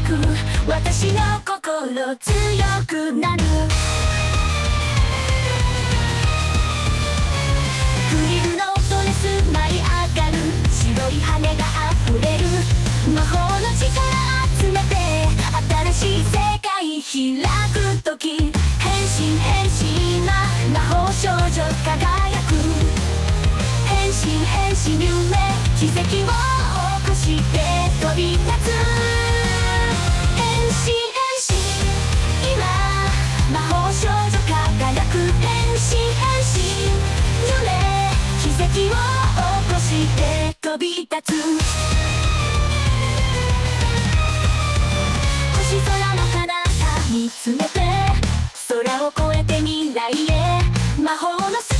く私の心強くなる。フリルのドレス舞い上がる白い羽が溢れる魔法の力集めて新しい世界開く時変身変身な魔法少女輝く変身変身夢奇跡を起こして飛び立つ変身変身今魔法少女輝く変身変身夢奇跡を起こして飛び立つ星空の彼方見つめて空を越えて未来へ魔法の